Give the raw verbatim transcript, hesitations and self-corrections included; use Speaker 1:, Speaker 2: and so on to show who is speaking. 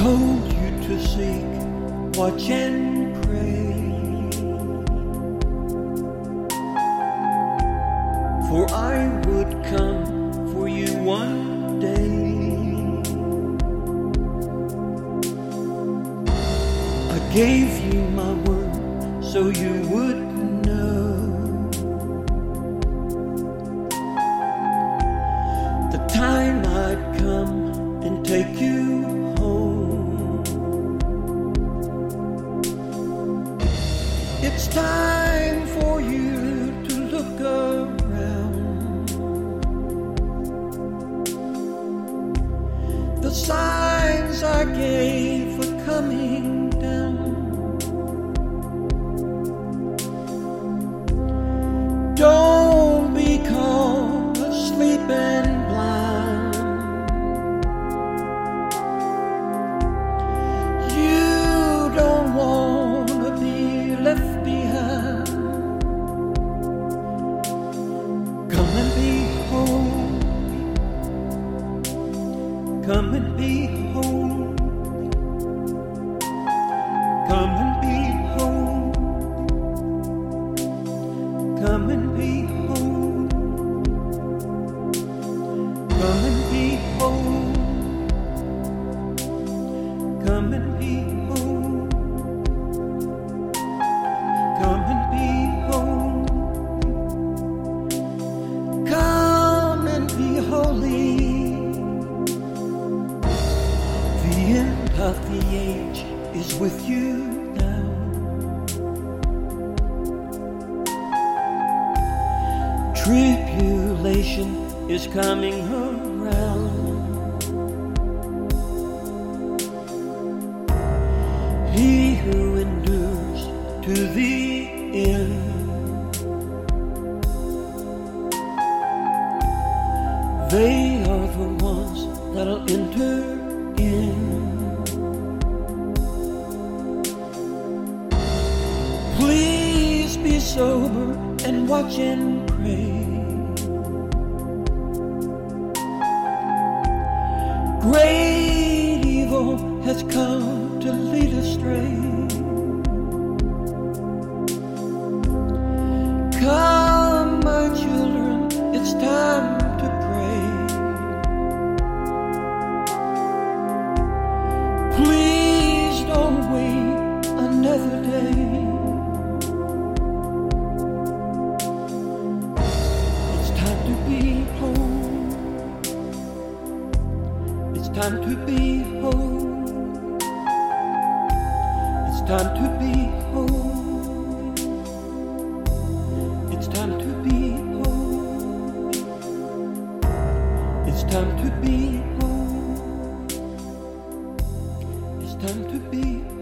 Speaker 1: told you to seek, watch and pray, for I would come for you one day. I gave you my word so you would know the time I'd come and take you home. It's time for you to look around. The signs I gave are coming down. Don't be caught asleep and blind. You don't want to be left behind. Come and behold, come and behold, come and behold, come and behold, come and behold, come and behold, come and behold, come and be holy. The end of the age is with you now. Tribulation is coming around. He who endures to the end, they are the ones that'll enter in. Please be sober and watch and pray. Great evil has come to lead astray. Come, my children, it's time to pray. Please don't wait another day. It's time to be whole. It's time to be whole. It's time to be whole. It's time to be whole. It's time to be whole. It's time to be